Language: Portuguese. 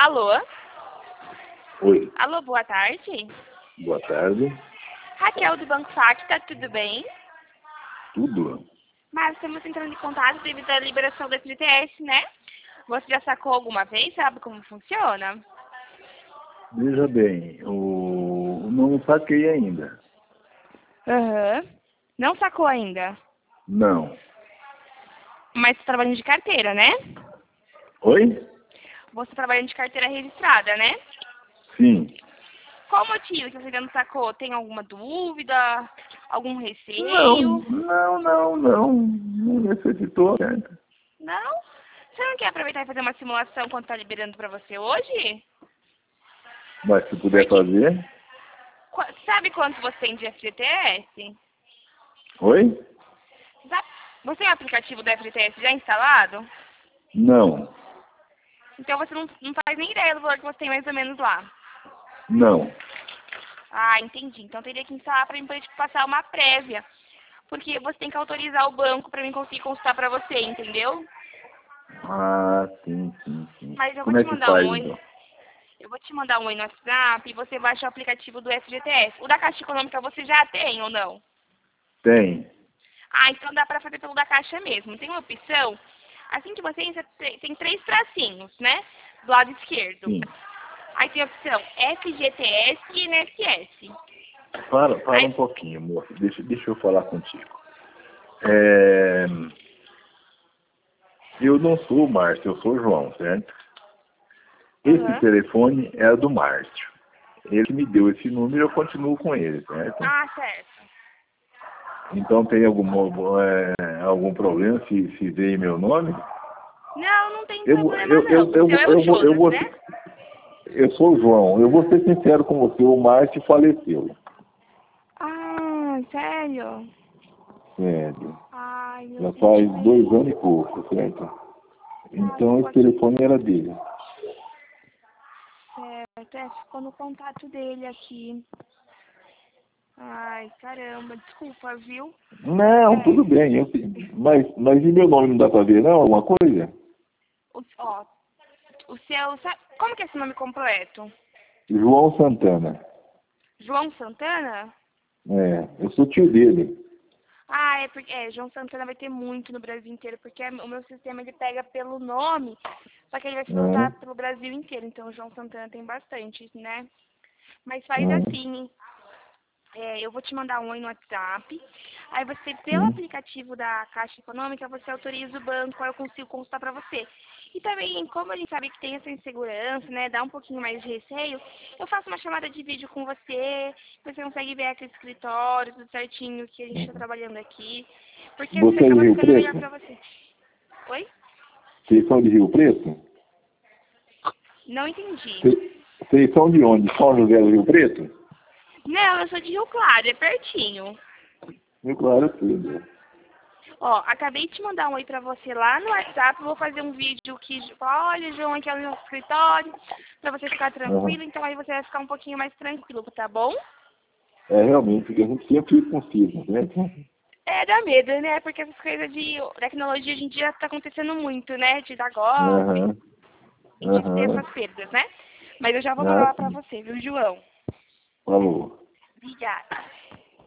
Alô? Oi, Alô, boa tarde. boa tarde. Raquel do Banco Facta, tudo bem? Tudo? Mas estamos entrando em contato devido à liberação do FGTS, né? Você já sacou alguma vez? Sabe como funciona? Veja bem, não saquei ainda. Aham. Não sacou ainda? Não. Mas você trabalha de carteira, né? Oi? Você trabalha de carteira registrada, né? Sim. Qual o motivo que você ainda não sacou? Tem alguma dúvida? Algum Não, receio? não necessitou. Certo? Não? Você não quer aproveitar e fazer uma simulação quando tá liberando pra você hoje? Mas se puder Porque, fazer. sabe quanto você tem de FGTS? Oi? Você tem o aplicativo do FGTS já instalado? Não, Então você não faz nem ideia do valor que você tem mais ou menos lá. não. Ah, entendi. Então teria que instalar para mim poder te passar uma prévia. Porque você tem que autorizar o banco para mim conseguir consultar para você, entendeu? Ah, sim. Mas eu vou Como é te que mandar faz um oi. então? Eu vou te mandar um oi no WhatsApp e você baixa o aplicativo do FGTS. O da Caixa Econômica você já tem ou não? Tem. Ah, então dá para fazer pelo da Caixa mesmo. Tem uma opção, assim que você entra, tem três tracinhos, né? Do lado esquerdo. Sim. Aí tem a opção FGTS e INSS. Para um Aí, pouquinho, moço. Deixa eu falar contigo. É, eu não sou o Márcio, eu sou o João, certo? Esse aham. telefone é do Márcio. Ele que me deu esse número, eu continuo com ele, certo? Ah, certo. Então tem algum problema se veio meu nome? Não, não tem Eu, vou- problema eu, não. eu, O eu, seu vou- é o eu, vou- eu, Jonas, vou- né? eu sou o João. Eu vou ser sincero com você, o Márcio faleceu. Ah, sério? Sério. Ai, meu Já faz 2 anos sentimento. e pouco, certo? Ai, Então esse telefone era dele. certo. É, ficou no contato dele aqui. Ai, caramba, desculpa, viu? Não, tudo É, bem. Mas e meu nome não dá pra ver, não? Alguma coisa? ó, o seu, como que é esse nome completo? João Santana. João Santana? É, eu sou tio dele. Ah, é porque João Santana vai ter muito no Brasil inteiro, porque o meu sistema ele pega pelo nome, só que ele vai Né? filtrar pelo Brasil inteiro, então o João Santana tem bastante, né? Mas faz Né? assim, eu vou te mandar um oi no WhatsApp, aí você, pelo Sim. aplicativo da Caixa Econômica, você autoriza o banco, aí eu consigo consultar pra você. E também, como a gente sabe que tem essa insegurança, né, dá um pouquinho mais de receio, eu faço uma chamada de vídeo com você consegue ver aqui o escritório, tudo certinho que a gente está trabalhando aqui, porque assim Você é de acaba Rio ficando melhor Preto? pra você. Oi? Vocês são de Rio Preto? Não entendi. Vocês são de onde? São José do Rio Preto? Não, eu sou de Rio Claro, é pertinho. Rio Claro, tudo. Ó, acabei de te mandar um oi pra você lá no WhatsApp, vou fazer um vídeo que, olha, João, aqui é o nosso escritório, pra você ficar Aham. tranquilo, então aí você vai ficar um pouquinho mais tranquilo, tá bom? É, realmente, porque a gente sempre fica com cisma, né? É, dá medo, né? Porque essas coisas de tecnologia hoje em dia tá acontecendo muito, né? De dar golpe Aham, e de ter aham. essas perdas, né? Mas eu já vou Ah, falar pra sim. você, viu, João? Falou. Obrigada.